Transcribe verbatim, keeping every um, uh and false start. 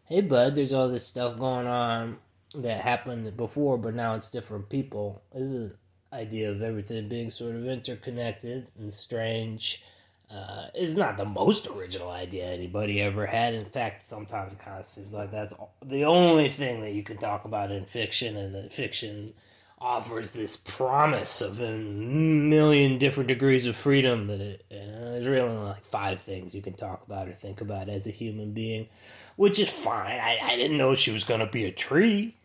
hey bud, there's all this stuff going on that happened before, but now it's different people. This is an idea of everything being sort of interconnected and strange. Uh, is not the most original idea anybody ever had. In fact, sometimes it kind of seems like that's the only thing that you can talk about in fiction, and that fiction offers this promise of a million different degrees of freedom that it, uh, there's really only like five things you can talk about or think about as a human being, which is fine. I, I didn't know she was going to be a tree.